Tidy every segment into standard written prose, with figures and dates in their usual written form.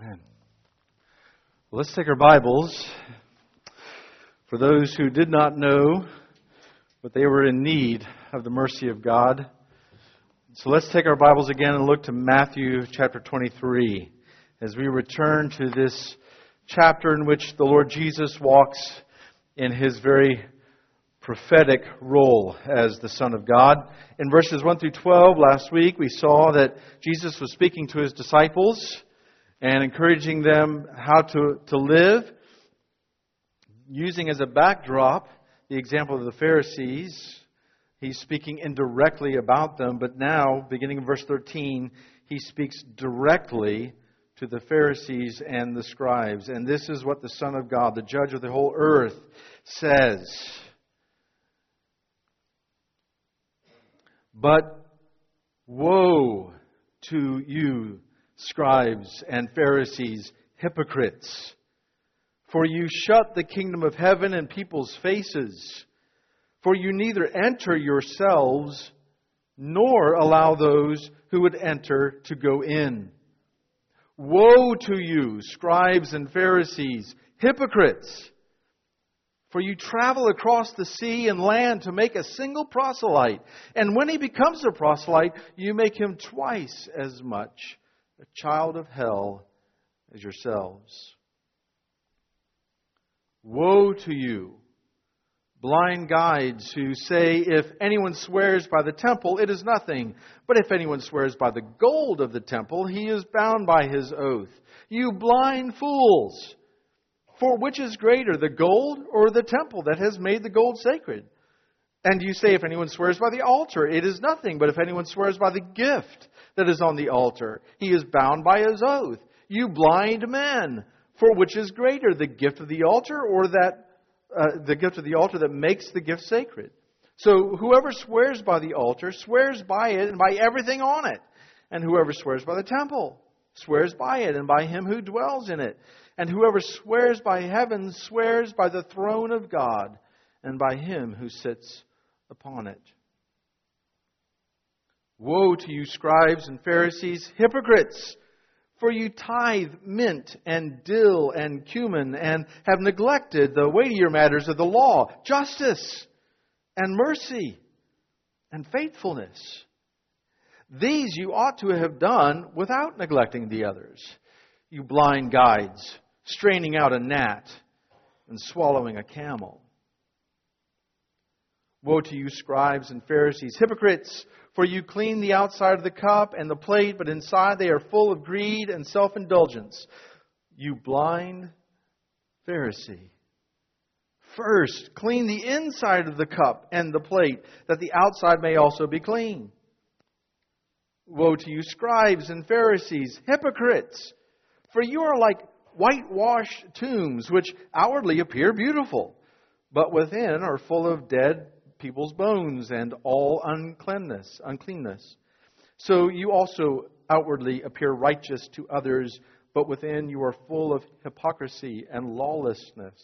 Amen. Well, let's take our Bibles. For those who did not know, but they were in need of the mercy of God. So let's take our Bibles again and look to Matthew chapter 23 as we return to this chapter in which the Lord Jesus walks in His very prophetic role as the Son of God. In verses 1 through 12 last week, we saw that Jesus was speaking to His disciples and encouraging them how to live, using as a backdrop the example of the Pharisees. He's speaking indirectly about them, but now, beginning in verse 13, He speaks directly to the Pharisees and the scribes. And this is what the Son of God, the judge of the whole earth, says. But woe to you, scribes and Pharisees, hypocrites! For you shut the kingdom of heaven in people's faces. For you neither enter yourselves, nor allow those who would enter to go in. Woe to you, scribes and Pharisees, hypocrites! For you travel across the sea and land to make a single proselyte. And when he becomes a proselyte, you make him twice as much a child of hell as yourselves. Woe to you, blind guides who say, if anyone swears by the temple, it is nothing. But if anyone swears by the gold of the temple, he is bound by his oath. You blind fools! For which is greater, the gold or the temple that has made the gold sacred? And you say, if anyone swears by the altar, it is nothing. But if anyone swears by the gift that is on the altar, he is bound by his oath. You blind men! For which is greater, the gift of the altar or the gift of the altar that makes the gift sacred? So whoever swears by the altar swears by it and by everything on it. And whoever swears by the temple swears by it and by him who dwells in it. And whoever swears by heaven swears by the throne of God and by Him who sits upon it. Woe to you, scribes and Pharisees, hypocrites! For you tithe mint and dill and cumin and have neglected the weightier matters of the law, justice and mercy and faithfulness. These you ought to have done without neglecting the others. You blind guides, straining out a gnat and swallowing a camel. Woe to you, scribes and Pharisees, hypocrites! For you clean the outside of the cup and the plate, but inside they are full of greed and self-indulgence. You blind Pharisee! First, clean the inside of the cup and the plate, that the outside may also be clean. Woe to you, scribes and Pharisees, hypocrites! For you are like whitewashed tombs, which outwardly appear beautiful, but within are full of dead people's bones and all uncleanness. So you also outwardly appear righteous to others, but within you are full of hypocrisy and lawlessness.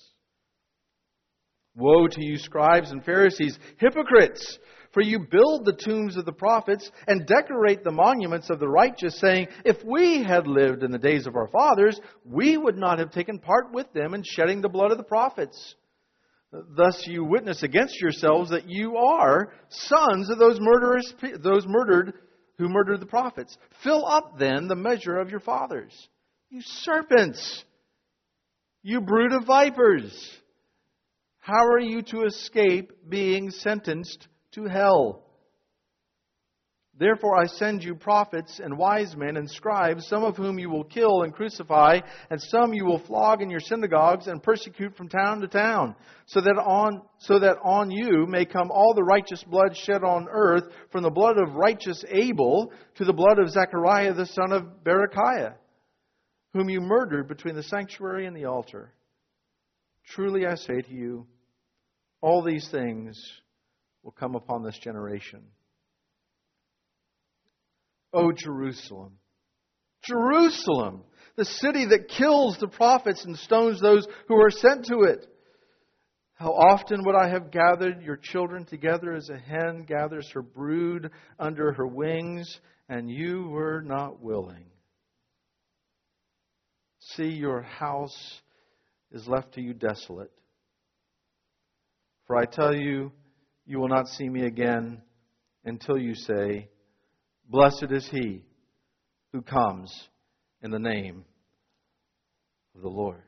Woe to you, scribes and Pharisees, hypocrites! For you build the tombs of the prophets and decorate the monuments of the righteous, saying, if we had lived in the days of our fathers, we would not have taken part with them in shedding the blood of the prophets. Thus you witness against yourselves that you are sons of those who murdered the prophets. Fill up then the measure of your fathers. You serpents! You brood of vipers! How are you to escape being sentenced to hell? Therefore I send you prophets and wise men and scribes, some of whom you will kill and crucify, and some you will flog in your synagogues and persecute from town to town, so that on you may come all the righteous blood shed on earth, from the blood of righteous Abel to the blood of Zechariah the son of Berechiah, whom you murdered between the sanctuary and the altar. Truly I say to you, all these things will come upon this generation. O Jerusalem, Jerusalem, the city that kills the prophets and stones those who are sent to it. How often would I have gathered your children together as a hen gathers her brood under her wings, and you were not willing. see, your house is left to you desolate. For I tell you, you will not see me again until you say, Blessed is he who comes in the name of the Lord.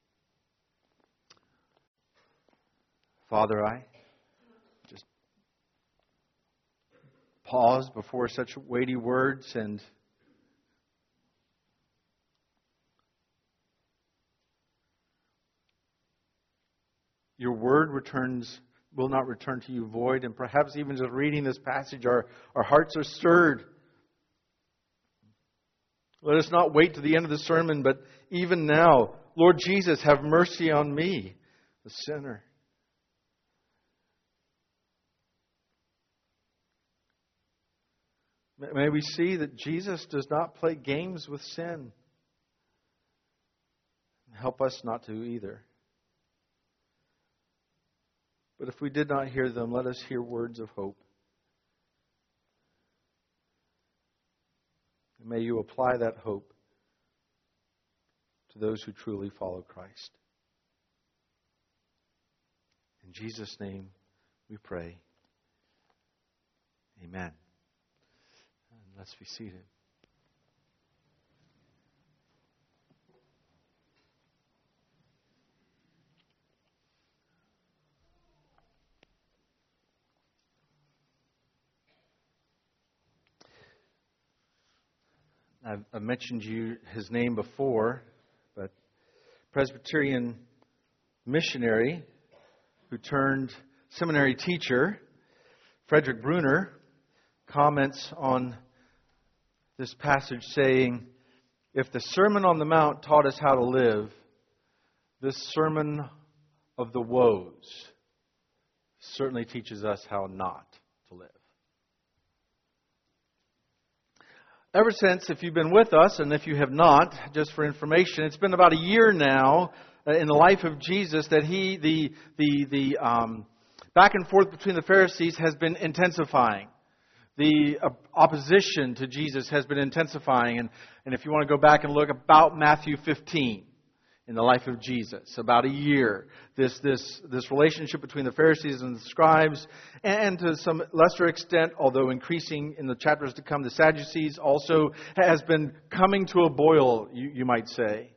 Father, I just pause before such weighty words, and your word will not return to you void, and perhaps even just reading this passage, our hearts are stirred. Let us not wait to the end of the sermon, but even now, Lord Jesus, have mercy on me, the sinner. May we see that Jesus does not play games with sin. Help us not to either. But if we did not hear them, let us hear words of hope. And may you apply that hope to those who truly follow Christ. In Jesus' name we pray. Amen. Let's be seated. I've mentioned his name before, but Presbyterian missionary who turned seminary teacher, Frederick Bruner, comments on this passage saying, if the Sermon on the Mount taught us how to live, this Sermon of the Woes certainly teaches us how not to live. Ever since, if you've been with us, and if you have not, just for information, it's been about a year now in the life of Jesus that the back and forth between the Pharisees has been intensifying. The opposition to Jesus has been intensifying. And if you want to go back and look about Matthew 15 in the life of Jesus, about a year, this relationship between the Pharisees and the scribes, and to some lesser extent, although increasing in the chapters to come, the Sadducees also has been coming to a boil, you might say.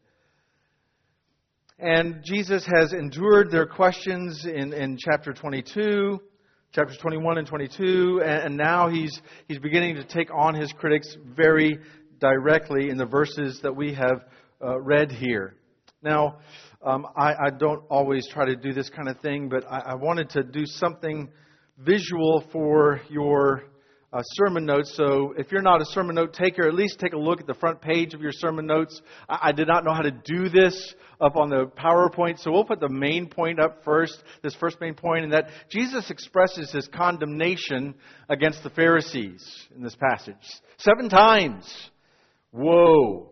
And Jesus has endured their questions in chapter 22, chapters 21 and 22, and now he's beginning to take on his critics very directly in the verses that we have read here. Now, I don't always try to do this kind of thing, but I wanted to do something visual for your sermon notes. So if you're not a sermon note taker, at least take a look at the front page of your sermon notes. I did not know how to do this up on the PowerPoint, so we'll put the main point up first, this first main point, and that Jesus expresses his condemnation against the Pharisees in this passage. 7 times. Whoa.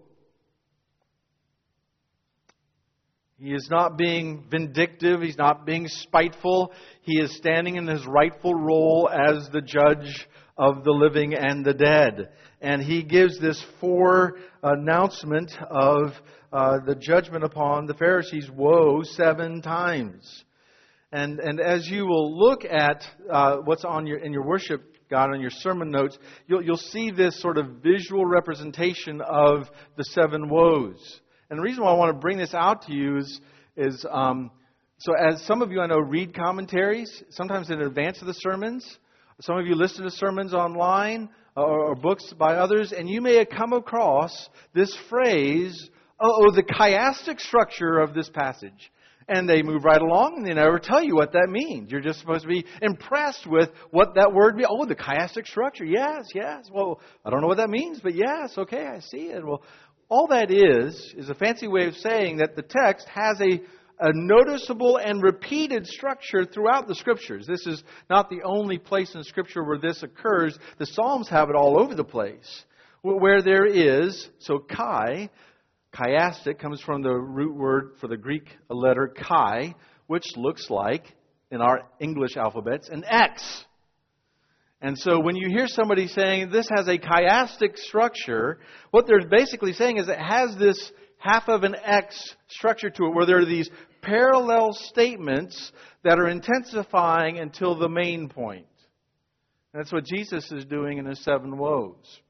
He is not being vindictive. He's not being spiteful. He is standing in his rightful role as the judge of the living and the dead. And he gives this announcement of the judgment upon the Pharisees. Woe, 7 times. And as you will look at what's in your worship guide, on your sermon notes, you'll see this sort of visual representation of the 7 woes. And the reason why I want to bring this out to you is so as some of you I know read commentaries, sometimes in advance of the sermons. Some of you listen to sermons online or books by others, and you may have come across this phrase, the chiastic structure of this passage. And they move right along, and they never tell you what that means. You're just supposed to be impressed with what that word means. Oh, the chiastic structure. Yes. Well, I don't know what that means, but yes, okay, I see it. Well, all that is a fancy way of saying that the text has a noticeable and repeated structure throughout the Scriptures. This is not the only place in Scripture where this occurs. The Psalms have it all over the place. Where there is, so chiastic comes from the root word for the Greek letter chi, which looks like, in our English alphabets, an X. And so when you hear somebody saying this has a chiastic structure, what they're basically saying is it has this half of an X structure to it, where there are these parallel statements that are intensifying until the main point. And that's what Jesus is doing in His 7 woes.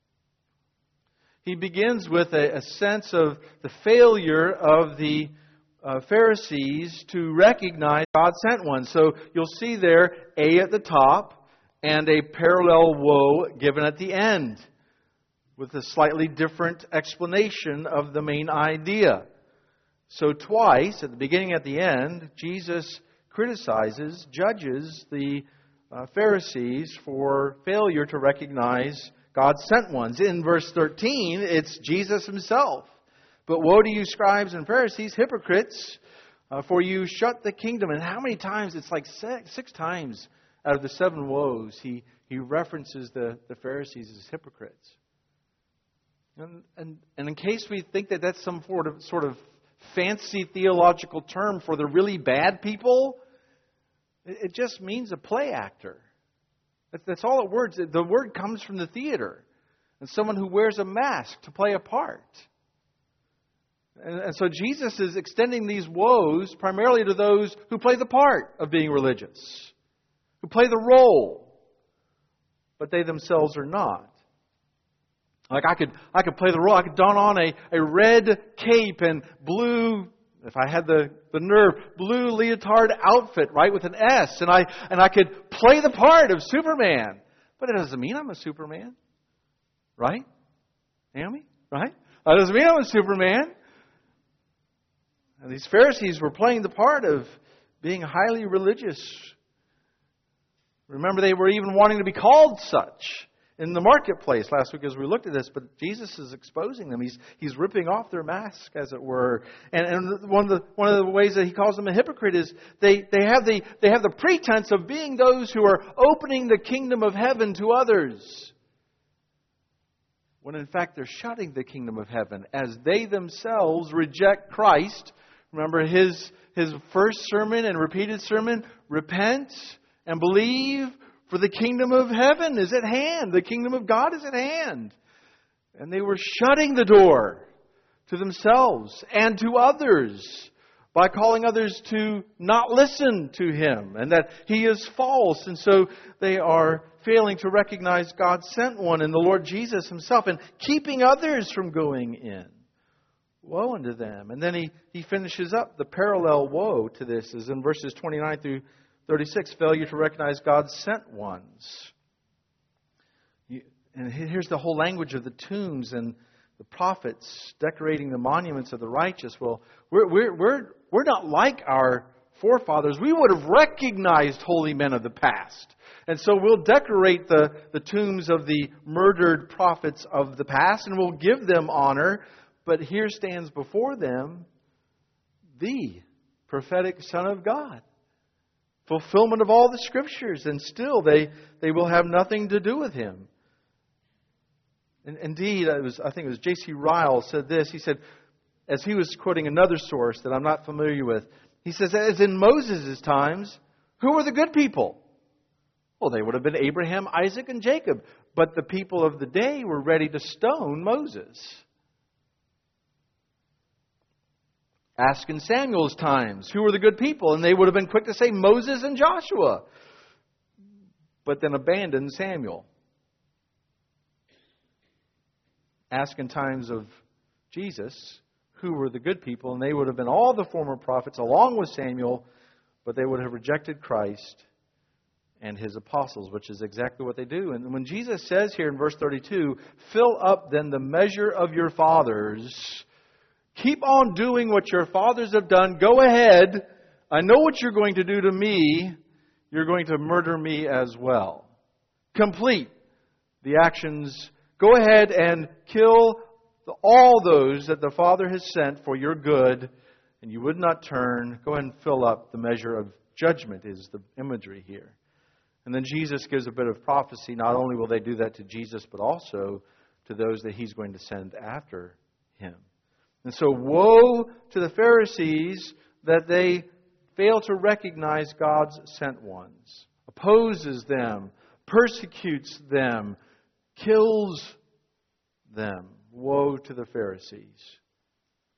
He begins with a sense of the failure of the Pharisees to recognize God sent one. So you'll see there A at the top and a parallel woe given at the end with a slightly different explanation of the main idea. So twice, at the beginning and at the end, Jesus criticizes, judges the Pharisees for failure to recognize God sent ones. In verse 13, it's Jesus Himself. But woe to you, scribes and Pharisees, hypocrites, for you shut the kingdom. And how many times? It's like six times out of the 7 woes, He references the Pharisees as hypocrites. And in case we think that that's some sort of fancy theological term for the really bad people, it just means a play actor. That's all it words. The word comes from the theater. And someone who wears a mask to play a part. And so Jesus is extending these woes primarily to those who play the part of being religious. Who play the role. But they themselves are not. Like I could play the role. I could don on a red cape and blue, if I had the nerve, blue leotard outfit, right, with an S. And I could play the part of Superman. But it doesn't mean I'm a Superman. Right? Naomi? Right? That doesn't mean I'm a Superman. And these Pharisees were playing the part of being highly religious. Remember, they were even wanting to be called such in the marketplace last week as we looked at this, but Jesus is exposing them. He's ripping off their mask, as it were. And one of the ways that He calls them a hypocrite is they have the pretense of being those who are opening the kingdom of heaven to others, when in fact they're shutting the kingdom of heaven as they themselves reject Christ. Remember His first sermon and repeated sermon, repent and believe, for the kingdom of heaven is at hand. The kingdom of God is at hand. And they were shutting the door to themselves and to others by calling others to not listen to Him and that He is false. And so they are failing to recognize God sent one in the Lord Jesus Himself and keeping others from going in. Woe unto them. And then he finishes up the parallel woe to this is in verses 29 through 36, failure to recognize God's sent ones. And here's the whole language of the tombs and the prophets decorating the monuments of the righteous. Well, we're not like our forefathers. We would have recognized holy men of the past. And so we'll decorate the tombs of the murdered prophets of the past and we'll give them honor. But here stands before them the prophetic Son of God. Fulfillment of all the Scriptures. And still they will have nothing to do with Him. And indeed, I think it was J.C. Ryle said this. He said, as he was quoting another source that I'm not familiar with, he says, as in Moses' times, who were the good people? Well, they would have been Abraham, Isaac, and Jacob. But the people of the day were ready to stone Moses. Ask in Samuel's times, who were the good people? And they would have been quick to say Moses and Joshua. But then abandon Samuel. Ask in times of Jesus, who were the good people? And they would have been all the former prophets along with Samuel, but they would have rejected Christ and His apostles, which is exactly what they do. And when Jesus says here in verse 32, fill up then the measure of your fathers, keep on doing what your fathers have done. Go ahead. I know what you're going to do to me. You're going to murder me as well. Complete the actions. Go ahead and kill all those that the Father has sent for your good, and you would not turn. Go ahead and fill up the measure of judgment is the imagery here. And then Jesus gives a bit of prophecy. Not only will they do that to Jesus, but also to those that He's going to send after Him. And so woe to the Pharisees that they fail to recognize God's sent ones, opposes them, persecutes them, kills them. Woe to the Pharisees.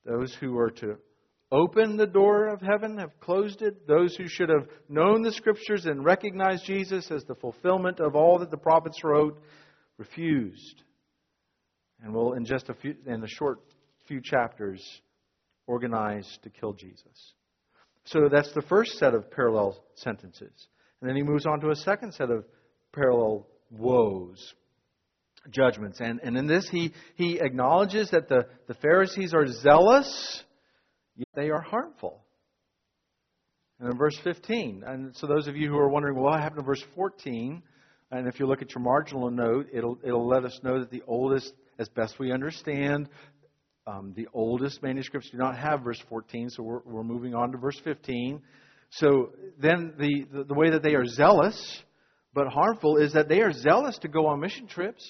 Those who are to open the door of heaven have closed it. Those who should have known the Scriptures and recognized Jesus as the fulfillment of all that the prophets wrote refused. And will, in a short few chapters, organize to kill Jesus. So that's the first set of parallel sentences. And then he moves on to a second set of parallel woes, judgments. And in this, he acknowledges that the Pharisees are zealous, yet they are harmful. And in verse 15, and so those of you who are wondering, well, what happened in verse 14? And if you look at your marginal note, it'll let us know that the oldest, as best we understand, the oldest manuscripts do not have verse 14, so we're moving on to verse 15. So then the way that they are zealous but harmful is that they are zealous to go on mission trips,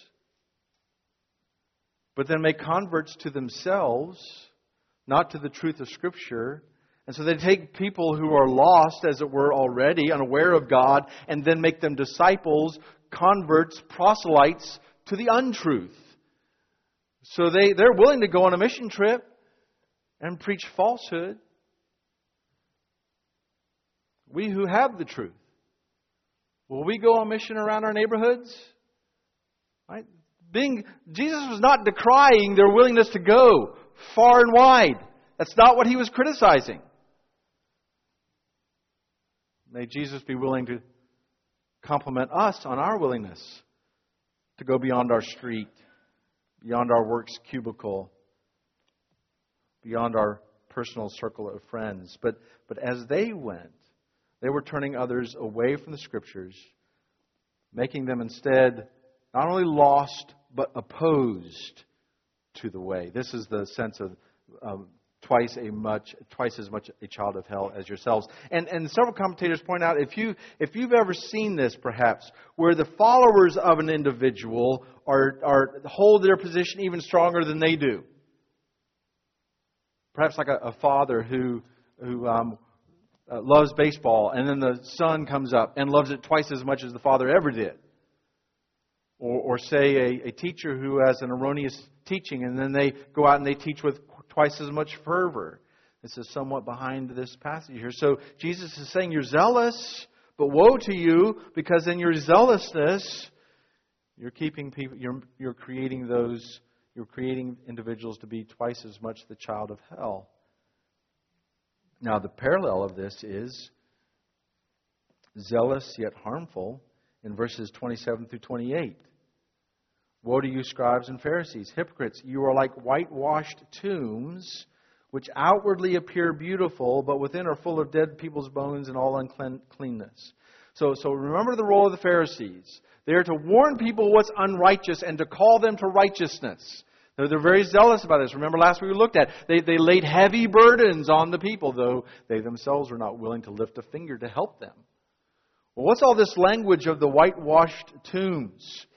but then make converts to themselves, not to the truth of Scripture. And so they take people who are lost, as it were, already, unaware of God, and then make them disciples, converts, proselytes to the untruth. So they're willing to go on a mission trip and preach falsehood. We who have the truth, will we go on mission around our neighborhoods? Right? Jesus was not decrying their willingness to go far and wide. That's not what he was criticizing. May Jesus be willing to compliment us on our willingness to go beyond our street, beyond our work's cubicle, beyond our personal circle of friends. But as they went, they were turning others away from the Scriptures, making them instead not only lost, but opposed to the way. This is the sense of twice as much a child of hell as yourselves. And several commentators point out, if you've ever seen this, perhaps, where the followers of an individual hold their position even stronger than they do. Perhaps like a father who loves baseball, and then the son comes up and loves it twice as much as the father ever did. Or say a teacher who has an erroneous teaching, and then they go out and they teach with twice as much fervor. This is somewhat behind this passage here. So Jesus is saying, you're zealous, but woe to you, because in your zealousness, you're keeping people. You're creating individuals to be twice as much the child of hell. Now, the parallel of this is zealous yet harmful in verses 27 through 28. Woe to you, scribes and Pharisees, hypocrites! You are like whitewashed tombs, which outwardly appear beautiful, but within are full of dead people's bones and all uncleanness. So remember the role of the Pharisees. They are to warn people what's unrighteous and to call them to righteousness. They're very zealous about this. Remember last week we looked at, they laid heavy burdens on the people, though they themselves were not willing to lift a finger to help them. Well, what's all this language of the whitewashed tombs?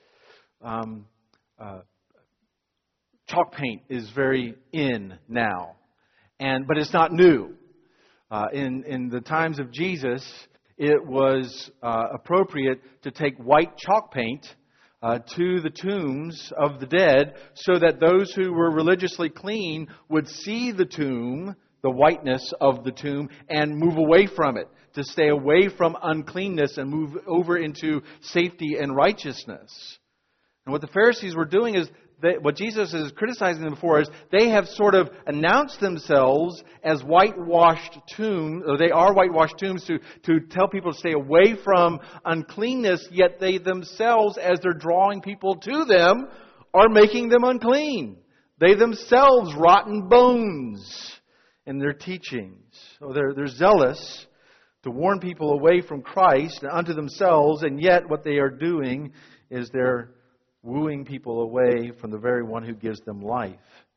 Chalk paint is very in now, but it's not new. In the times of Jesus, it was appropriate to take white chalk paint to the tombs of the dead, so that those who were religiously clean would see the tomb, the whiteness of the tomb, and move away from it, to stay away from uncleanness and move over into safety and righteousness. And what the Pharisees were doing is, what Jesus is criticizing them for is, they have sort of announced themselves as whitewashed tombs, or they are whitewashed tombs to tell people to stay away from uncleanness, yet they themselves, as they're drawing people to them, are making them unclean. They themselves rotten bones in their teachings. So they're zealous to warn people away from Christ and unto themselves, and yet what they are doing is they're wooing people away from the very one who gives them life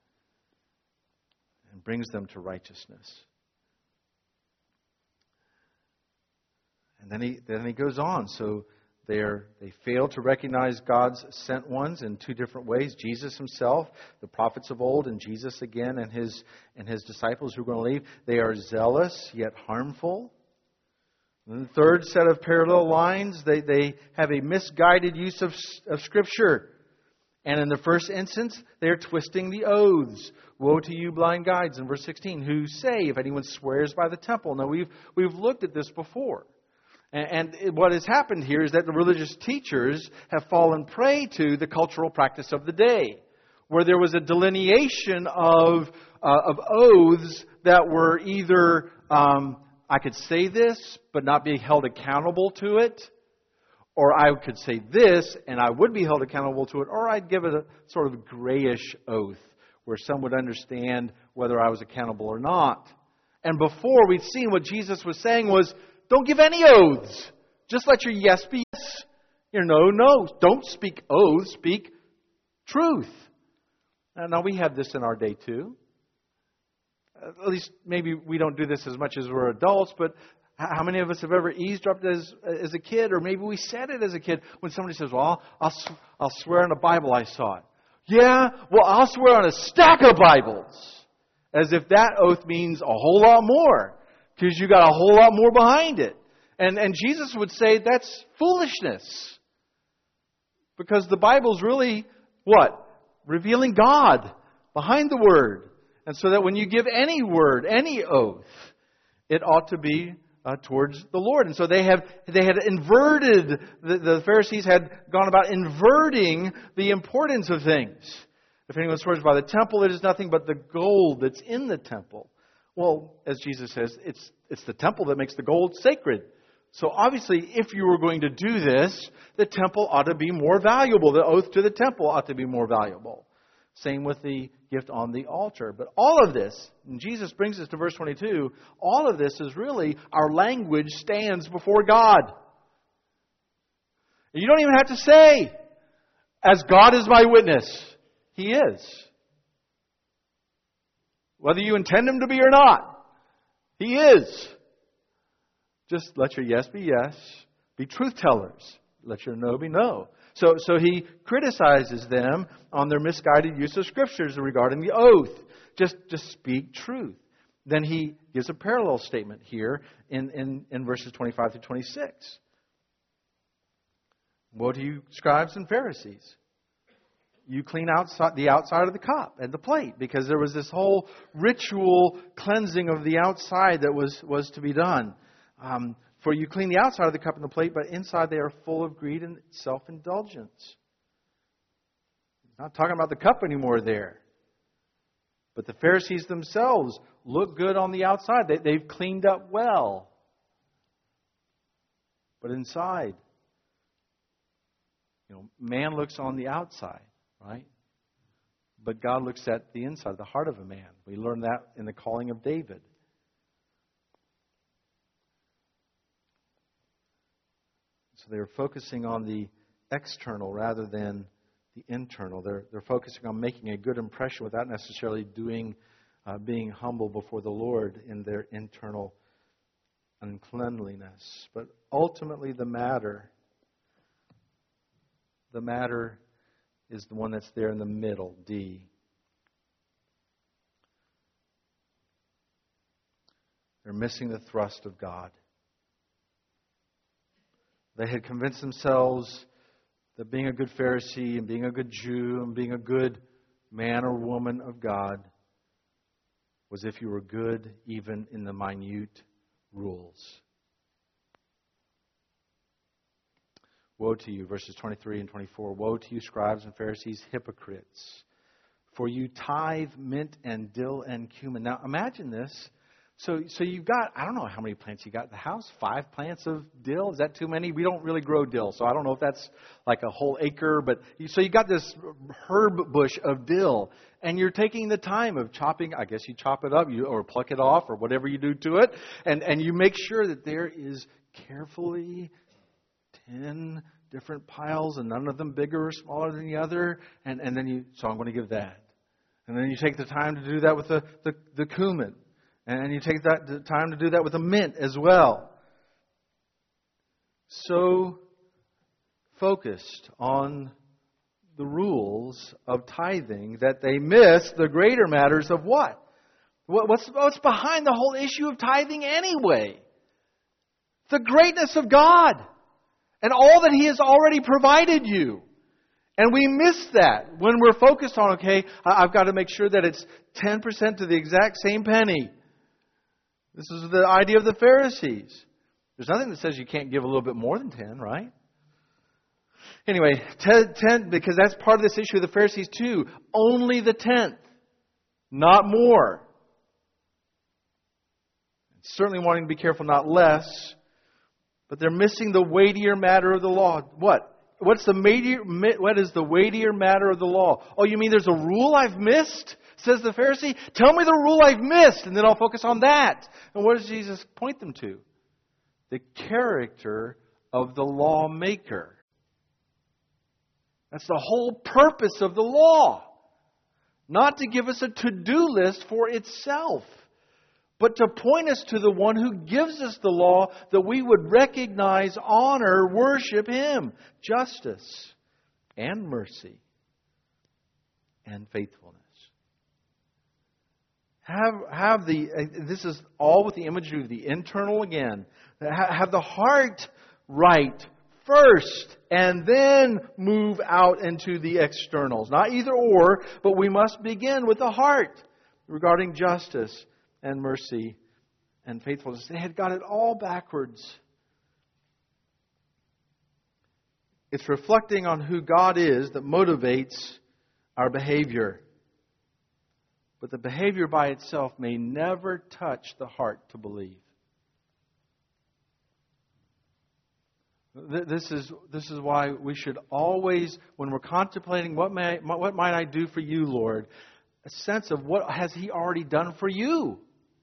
and brings them to righteousness. And then he goes on. So they fail to recognize God's sent ones in two different ways. Jesus himself, the prophets of old, and Jesus again, and his disciples who are going to leave. They are zealous yet harmful. And the third set of parallel lines, they have a misguided use of Scripture. And in the first instance, they're twisting the oaths. Woe to you, blind guides, in verse 16, who say, if anyone swears by the temple. Now, we've looked at this before. And what has happened here is that the religious teachers have fallen prey to the cultural practice of the day, where there was a delineation of oaths that were either, I could say this, but not be held accountable to it, or I could say this, and I would be held accountable to it, or I'd give it a sort of grayish oath, where some would understand whether I was accountable or not. And before, we'd seen what Jesus was saying was, don't give any oaths. Just let your yes be yes. Your no. Don't speak oaths, speak truth. Now, we have this in our day too. At least maybe we don't do this as much as we're adults, but how many of us have ever eavesdropped as a kid, or maybe we said it as a kid when somebody says, well, I'll swear on the Bible I saw it. Yeah, well, I'll swear on a stack of Bibles. As if that oath means a whole lot more, because you got a whole lot more behind it. And Jesus would say that's foolishness. Because the Bible's really, what? Revealing God behind the Word. And so that when you give any word, any oath, it ought to be towards the Lord. And so they had inverted, the Pharisees had gone about inverting the importance of things. If anyone swears by the temple, it is nothing but the gold that's in the temple. Well, as Jesus says, it's the temple that makes the gold sacred. So obviously, if you were going to do this, the temple ought to be more valuable. The oath to the temple ought to be more valuable. Same with the gift on the altar. But all of this, and Jesus brings us to verse 22, all of this is really our language stands before God. And you don't even have to say, as God is my witness. He is. Whether you intend Him to be or not, He is. Just let your yes be yes. Be truth tellers. Let your no be no. So He criticizes them on their misguided use of Scriptures regarding the oath. Just speak truth. Then He gives a parallel statement here in verses 25 to 26. Woe to you, scribes and Pharisees! You clean the outside of the cup and the plate, because there was this whole ritual cleansing of the outside that was to be done. For you clean the outside of the cup and the plate, but inside they are full of greed and self-indulgence. Not talking about the cup anymore there. But the Pharisees themselves look good on the outside. They've cleaned up well. But inside, man looks on the outside, right? But God looks at the inside, the heart of a man. We learn that in the calling of David. So they're focusing on the external rather than the internal. They're focusing on making a good impression without necessarily being humble before the Lord in their internal uncleanliness. But ultimately the matter is the one that's there in the middle, D. They're missing the thrust of God. They had convinced themselves that being a good Pharisee and being a good Jew and being a good man or woman of God was if you were good even in the minute rules. Woe to you, verses 23 and 24. Woe to you, scribes and Pharisees, hypocrites! For you tithe mint and dill and cumin. Now imagine this. So you've got, I don't know how many plants you got in the house. 5 plants of dill? Is that too many? We don't really grow dill, so I don't know if that's like a whole acre. But so you got this herb bush of dill, and you're taking the time of chopping. I guess you chop it up, or pluck it off, or whatever you do to it, and you make sure that there is carefully 10 different piles, and none of them bigger or smaller than the other. And then so I'm going to give that, and then you take the time to do that with the cumin. And you take that time to do that with a mint as well. So focused on the rules of tithing that they miss the greater matters of what? What's behind the whole issue of tithing anyway? The greatness of God and all that He has already provided you. And we miss that when we're focused on, okay, I've got to make sure that it's 10% to the exact same penny. This is the idea of the Pharisees. There's nothing that says you can't give a little bit more than 10, right? Anyway, 10, because that's part of this issue of the Pharisees too. Only the 10th, not more. Certainly wanting to be careful, not less. But they're missing the weightier matter of the law. What? What is the weightier matter of the law? Oh, you mean there's a rule I've missed? Says the Pharisee. Tell me the rule I've missed, and then I'll focus on that. And what does Jesus point them to? The character of the lawmaker. That's the whole purpose of the law. Not to give us a to-do list for itself, but to point us to the one who gives us the law that we would recognize, honor, worship Him. Justice and mercy and faithfulness. This is all with the imagery of the internal again. Have the heart right first and then move out into the externals. Not either or, but we must begin with the heart regarding justice and mercy and faithfulness. They had got it all backwards. It's reflecting on who God is that motivates our behavior. But the behavior by itself may never touch the heart to believe. This is why we should always, when we're contemplating what might I do for you, Lord, a sense of what has He already done for you.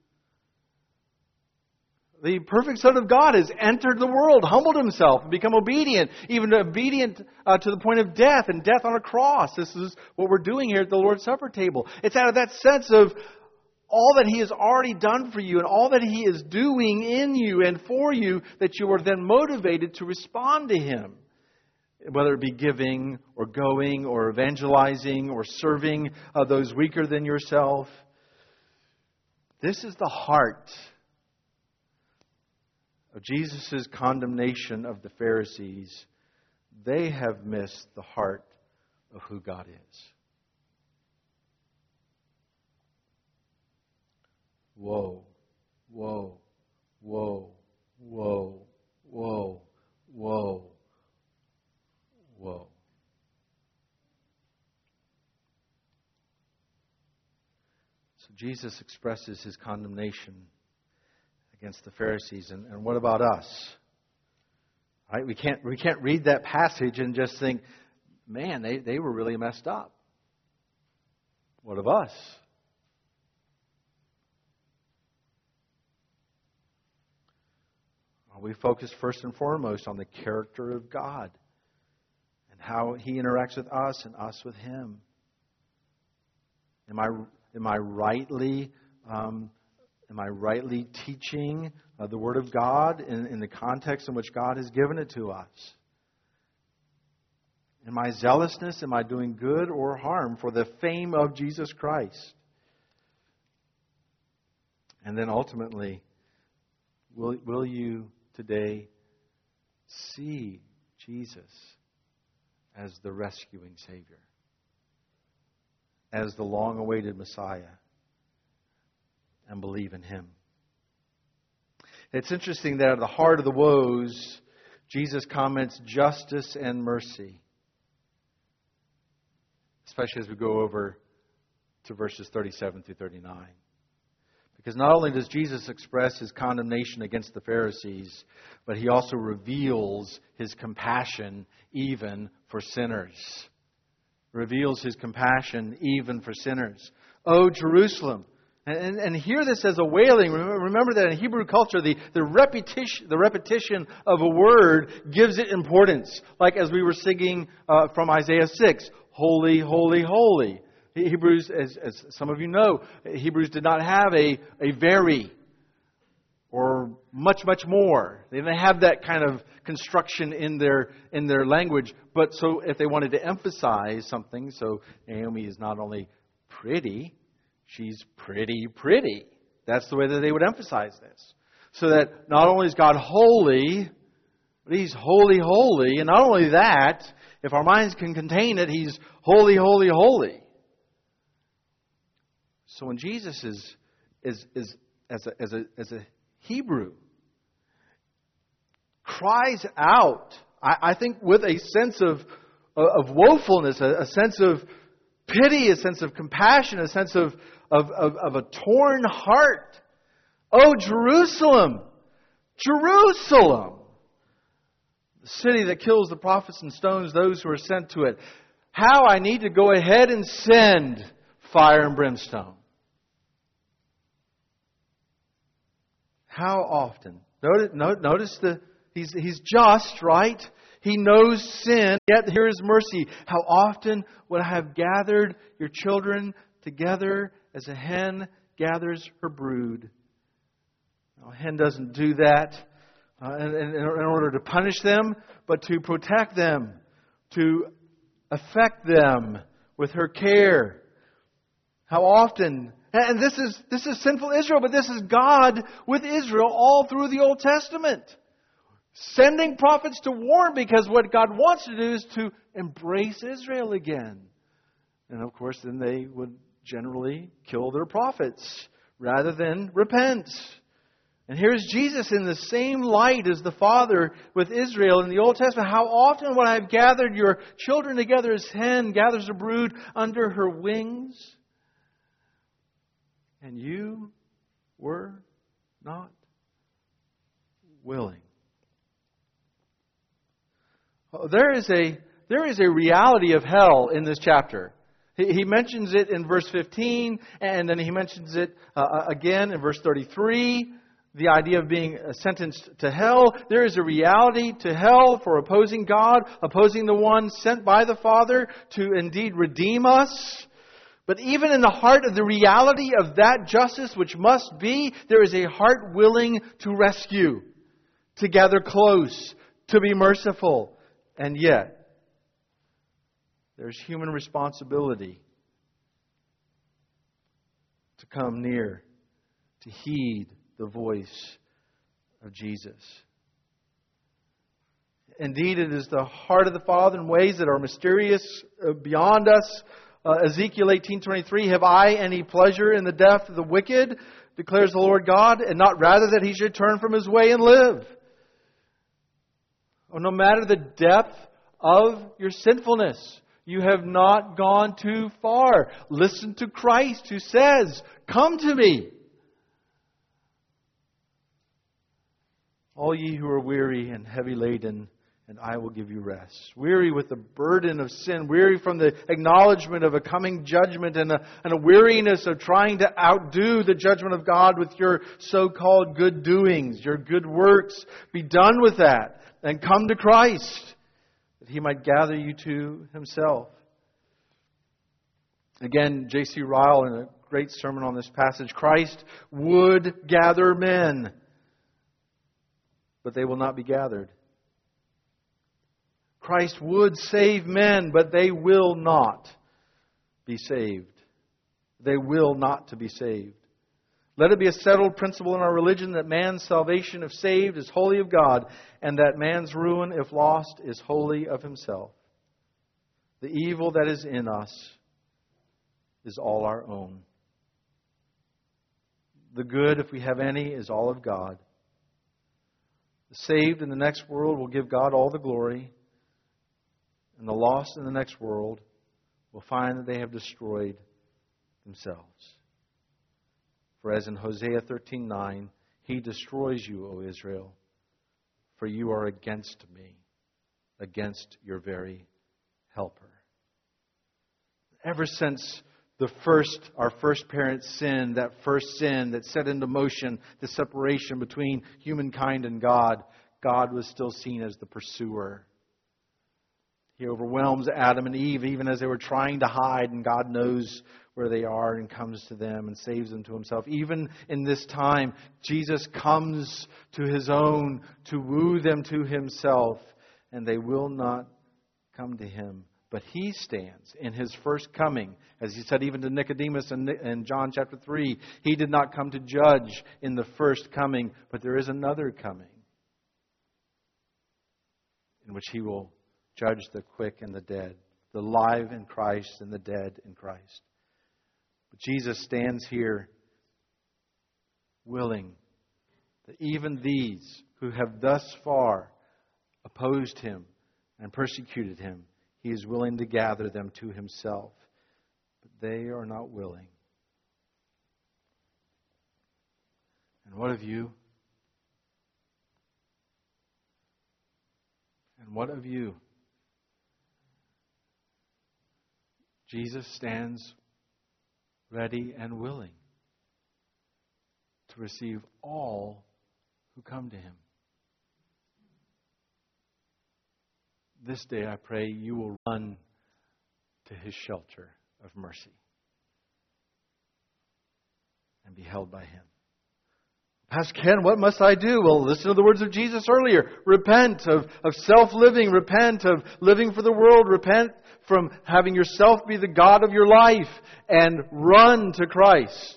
The perfect Son of God has entered the world, humbled Himself, and become obedient, even obedient to the point of death, and death on a cross. This is what we're doing here at the Lord's Supper table. It's out of that sense of all that He has already done for you and all that He is doing in you and for you that you are then motivated to respond to Him. Whether it be giving or going or evangelizing or serving those weaker than yourself. This is the heart of Jesus' condemnation of the Pharisees. They have missed the heart of who God is. Whoa, whoa, whoa, whoa, whoa, whoa, whoa. So Jesus expresses His condemnation against the Pharisees. And what about us? Right? We can't read that passage and just think, man, they were really messed up. What of us? We focus first and foremost on the character of God and how He interacts with us and us with Him. Am I rightly teaching the Word of God in the context in which God has given it to us? In my zealousness, am I doing good or harm for the fame of Jesus Christ? And then ultimately, will you today see Jesus as the rescuing Savior, as the long-awaited Messiah, and believe in Him? It's interesting that at the heart of the woes, Jesus comments justice and mercy, especially as we go over to verses 37 through 39. Because not only does Jesus express His condemnation against the Pharisees, but He also reveals His compassion even for sinners. Reveals His compassion even for sinners. Oh, Jerusalem! And hear this as a wailing. Remember that in Hebrew culture, the repetition of a word gives it importance. Like as we were singing from Isaiah 6, Holy, holy, holy. Hebrews, as some of you know, Hebrews did not have a very or much, much more. They didn't have that kind of construction in their language. But so if they wanted to emphasize something, so Naomi is not only pretty, she's pretty, pretty. That's the way that they would emphasize this. So that not only is God holy, but He's holy, holy. And not only that, If our minds can contain it, He's holy, holy, holy. So when Jesus is as a Hebrew, cries out, I think with a sense of woefulness, a sense of pity, a sense of compassion, a sense of a torn heart. Oh, Jerusalem! Jerusalem! The city that kills the prophets and stones those who are sent to it. How I need to go ahead and send fire and brimstone. How often? Notice he's just, right? He knows sin, yet here is mercy. How often would I have gathered your children together as a hen gathers her brood? A hen doesn't do that in order to punish them, but to protect them, to affect them with her care. How often, and this is sinful Israel, but this is God with Israel all through the Old Testament. Sending prophets to warn, because what God wants to do is to embrace Israel again. And of course, then they would generally kill their prophets rather than repent. And here's Jesus in the same light as the Father with Israel in the Old Testament. How often would I have gathered your children together as hen gathers a brood under her wings? And you were not willing. There is a reality of hell in this chapter. He mentions it in verse 15, and then he mentions it again in verse 33. The idea of being sentenced to hell. There is a reality to hell for opposing God, opposing the one sent by the Father to indeed redeem us. But even in the heart of the reality of that justice which must be, there is a heart willing to rescue, to gather close, to be merciful. And yet, there's human responsibility to come near, to heed the voice of Jesus. Indeed, it is the heart of the Father in ways that are mysterious beyond us. Ezekiel 18:23, have I any pleasure in the death of the wicked, declares the Lord God, and not rather that he should turn from his way and live. Oh, no matter the depth of your sinfulness, you have not gone too far. Listen to Christ who says, come to me. All ye who are weary and heavy laden, and I will give you rest. Weary with the burden of sin, weary from the acknowledgement of a coming judgment, and a weariness of trying to outdo the judgment of God with your so-called good doings, your good works. Be done with that and come to Christ, that He might gather you to Himself. Again, J.C. Ryle in a great sermon on this passage, Christ would gather men, but they will not be gathered. Christ would save men, but they will not be saved. They will not to be saved. Let it be a settled principle in our religion that man's salvation, if saved, is wholly of God, and that man's ruin, if lost, is wholly of himself. The evil that is in us is all our own. The good, if we have any, is all of God. The saved in the next world will give God all the glory, and the lost in the next world will find that they have destroyed themselves. For as in Hosea 13:9, He destroys you, O Israel, for you are against me, against your very helper. Ever since our first parents sinned, that first sin that set into motion the separation between humankind and God, God was still seen as the pursuer. He overwhelms Adam and Eve even as they were trying to hide, and God knows where they are and comes to them and saves them to Himself. Even in this time, Jesus comes to His own to woo them to Himself, and they will not come to Him. But He stands in His first coming. As He said even to Nicodemus in John chapter 3, He did not come to judge in the first coming, but there is another coming in which He will judge the quick and the dead, the alive in Christ and the dead in Christ. But Jesus stands here willing that even these who have thus far opposed Him and persecuted Him, He is willing to gather them to Himself. But they are not willing. And what of you? And what of you? Jesus stands ready and willing to receive all who come to Him. This day I pray you will run to His shelter of mercy and be held by Him. Pastor Ken, what must I do? Well, listen to the words of Jesus earlier. Repent of self-living. Repent of living for the world. Repent from having yourself be the God of your life. And run to Christ.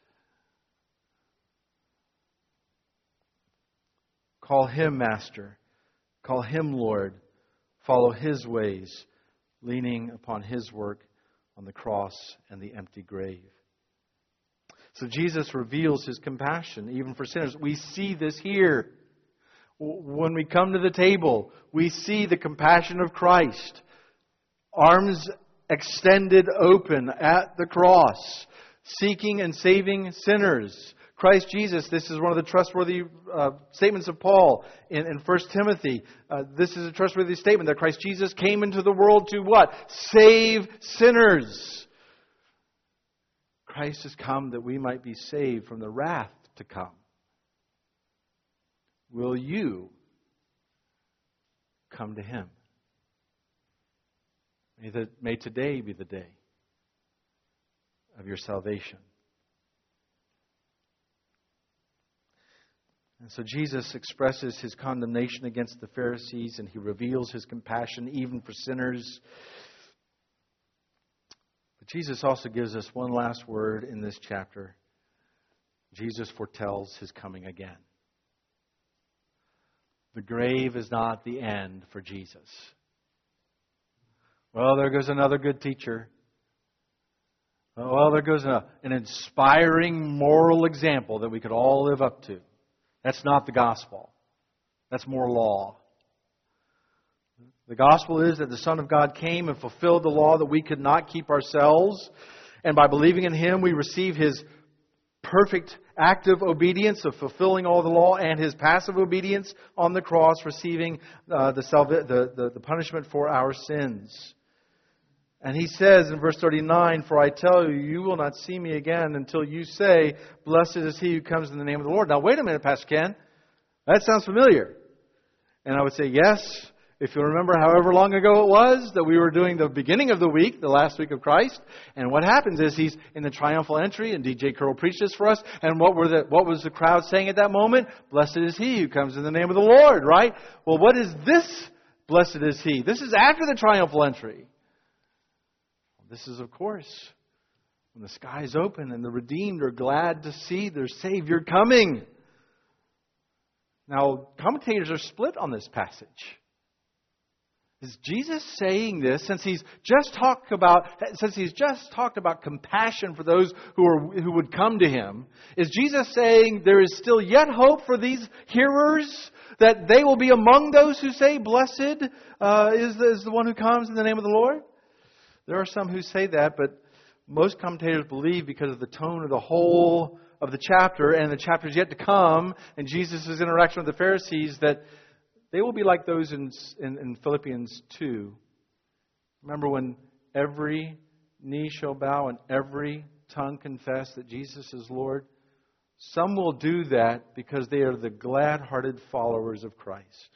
Call Him Master. Call Him Lord. Follow His ways, leaning upon His work on the cross and the empty grave. So Jesus reveals His compassion, even for sinners. We see this here. When we come to the table, we see the compassion of Christ. Arms extended open at the cross, seeking and saving sinners. Christ Jesus, this is one of the trustworthy statements of Paul in 1 Timothy. This is a trustworthy statement that Christ Jesus came into the world to what? Save sinners. Christ has come that we might be saved from the wrath to come. Will you come to Him? May today be the day of your salvation. And so Jesus expresses His condemnation against the Pharisees, and He reveals His compassion even for sinners. But Jesus also gives us one last word in this chapter. Jesus foretells His coming again. The grave is not the end for Jesus. Well, there goes another good teacher. Well, there goes an inspiring moral example that we could all live up to. That's not the gospel. That's more law. The gospel is that the Son of God came and fulfilled the law that we could not keep ourselves. And by believing in Him, we receive His perfect active obedience of fulfilling all the law and His passive obedience on the cross, receiving the punishment for our sins. And He says in verse 39, "For I tell you, you will not see me again until you say, 'Blessed is he who comes in the name of the Lord.'" Now, wait a minute, Pastor Ken. That sounds familiar. And I would say, yes. If you remember however long ago it was that we were doing the beginning of the week, the last week of Christ. And what happens is He's in the triumphal entry, and D.J. Curl preached this for us. And what was the crowd saying at that moment? "Blessed is he who comes in the name of the Lord," right? Well, what is this? Blessed is he. This is after the triumphal entry. This is, of course, when the skies open and the redeemed are glad to see their Savior coming. Now, commentators are split on this passage. Is Jesus saying this since He's just talked about compassion for those who would come to Him? Is Jesus saying there is still yet hope for these hearers, that they will be among those who say, "Blessed is the one who comes in the name of the Lord"? There are some who say that, but most commentators believe, because of the tone of the whole of the chapter and the chapters yet to come, and Jesus' interaction with the Pharisees, that they will be like those in Philippians 2. Remember when every knee shall bow and every tongue confess that Jesus is Lord? Some will do that because they are the glad-hearted followers of Christ.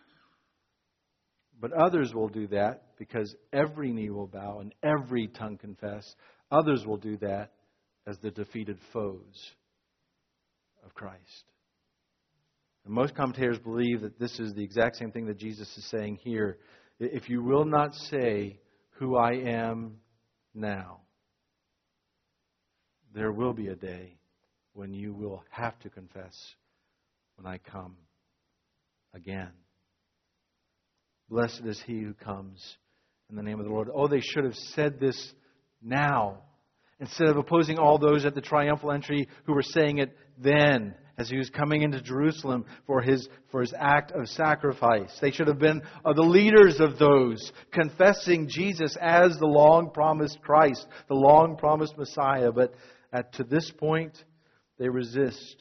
But others will do that because every knee will bow and every tongue confess. Others will do that as the defeated foes of Christ. And most commentators believe that this is the exact same thing that Jesus is saying here. If you will not say who I am now, there will be a day when you will have to confess when I come again. Blessed is he who comes in the name of the Lord. Oh, they should have said this now, instead of opposing all those at the triumphal entry who were saying it then, as he was coming into Jerusalem for his act of sacrifice. They should have been the leaders of those confessing Jesus as the long-promised Christ, the long-promised Messiah. But to this point, they resist.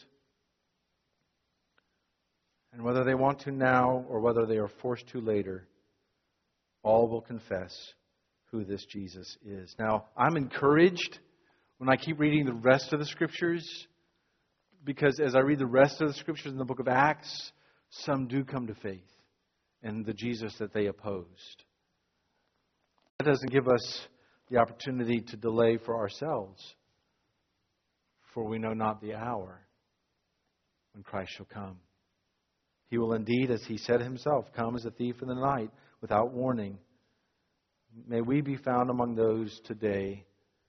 And whether they want to now or whether they are forced to later, all will confess who this Jesus is. Now, I'm encouraged when I keep reading the rest of the Scriptures, because as I read the rest of the Scriptures in the book of Acts, some do come to faith in the Jesus that they opposed. That doesn't give us the opportunity to delay for ourselves, for we know not the hour when Christ shall come. He will indeed, as He said Himself, come as a thief in the night without warning. May we be found among those today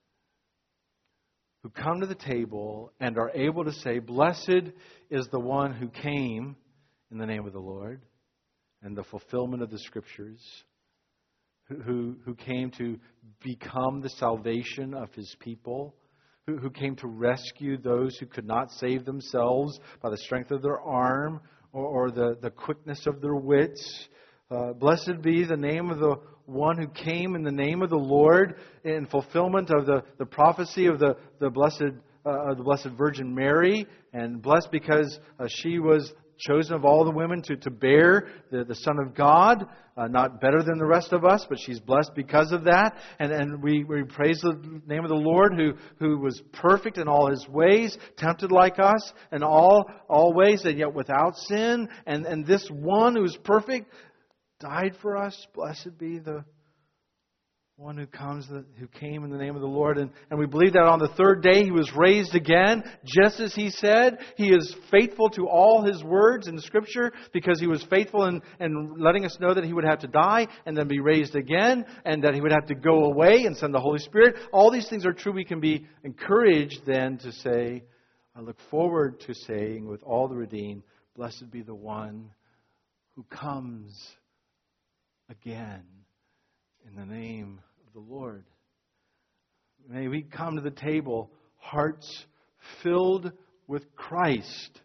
who come to the table and are able to say, "Blessed is the one who came in the name of the Lord," and the fulfillment of the Scriptures, who came to become the salvation of His people, who came to rescue those who could not save themselves by the strength of their arm or the quickness of their wits. Blessed be the name of the one who came in the name of the Lord in fulfillment of the prophecy of the Blessed Virgin Mary, and blessed because she was chosen of all the women to bear the Son of God, not better than the rest of us, but she's blessed because of that. And we praise the name of the Lord who was perfect in all His ways, tempted like us in all ways, and yet without sin. And this one who is perfect died for us. Blessed be the one who came in the name of the Lord. And we believe that on the third day He was raised again, just as He said. He is faithful to all His words in Scripture, because He was faithful in letting us know that He would have to die and then be raised again, and that He would have to go away and send the Holy Spirit. All these things are true. We can be encouraged then to say, I look forward to saying with all the redeemed, blessed be the one who comes again in the name of the Lord. May we come to the table, hearts filled with Christ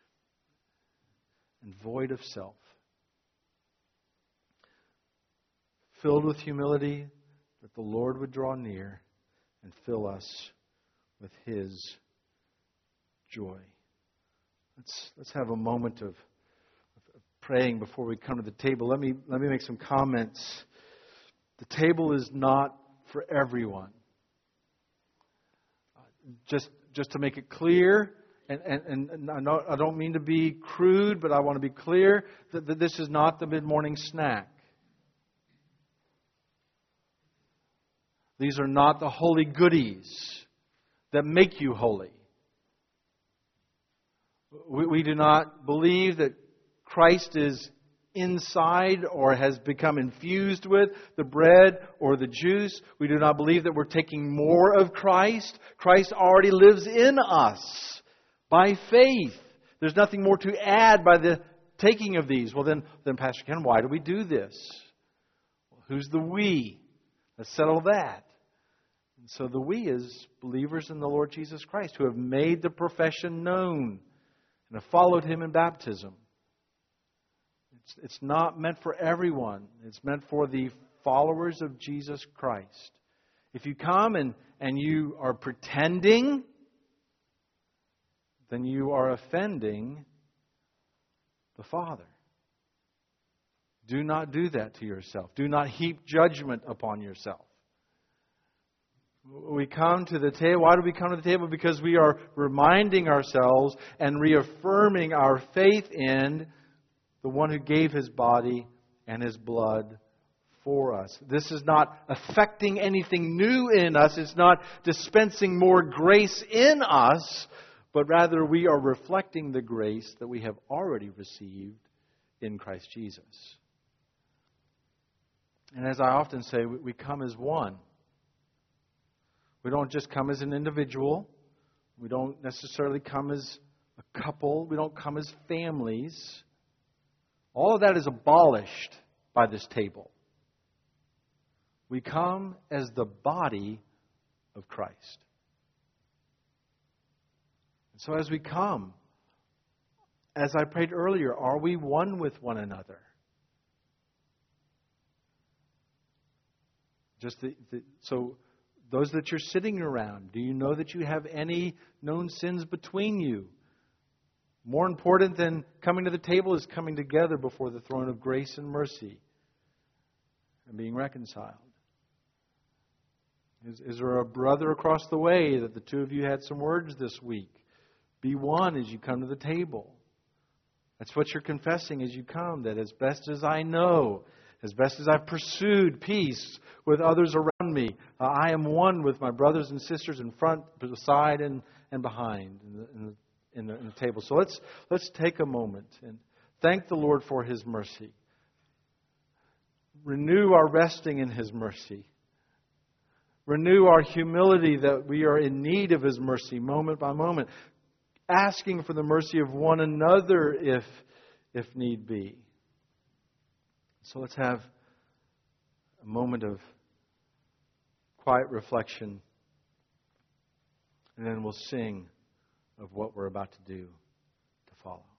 and void of self. Filled with humility, that the Lord would draw near and fill us with His joy. Let's have a moment of praying before we come to the table. Let me make some comments. The table is not for everyone. Just to make it clear, and I don't mean to be crude, but I want to be clear that this is not the mid-morning snack. These are not the holy goodies that make you holy. We do not believe that Christ is inside or has become infused with the bread or the juice. We do not believe that we're taking more of Christ. Christ already lives in us by faith. There's nothing more to add by the taking of these. Well, then Pastor Ken, why do we do this? Well, who's the we? Let's settle that. And so the we is believers in the Lord Jesus Christ who have made the profession known and have followed Him in baptism. It's not meant for everyone. It's meant for the followers of Jesus Christ. If you come and you are pretending, then you are offending the Father. Do not do that to yourself. Do not heap judgment upon yourself. We come to the table. Why do we come to the table? Because we are reminding ourselves and reaffirming our faith in the one who gave His body and His blood for us. This is not affecting anything new in us. It's not dispensing more grace in us, but rather we are reflecting the grace that we have already received in Christ Jesus. And as I often say, we come as one. We don't just come as an individual. We don't necessarily come as a couple. We don't come as families. All of that is abolished by this table. We come as the body of Christ. And so as we come, as I prayed earlier, are we one with one another? So those that you're sitting around, do you know that you have any known sins between you? More important than coming to the table is coming together before the throne of grace and mercy and being reconciled. Is there a brother across the way that the two of you had some words this week? Be one as you come to the table. That's what you're confessing as you come, that as best as I know, as best as I've pursued peace with others around me, I am one with my brothers and sisters in front, beside, and behind in the table. So let's take a moment and thank the Lord for His mercy. Renew our resting in His mercy. Renew our humility that we are in need of His mercy moment by moment. Asking for the mercy of one another if need be. So let's have a moment of quiet reflection, and then we'll sing of what we're about to do to follow.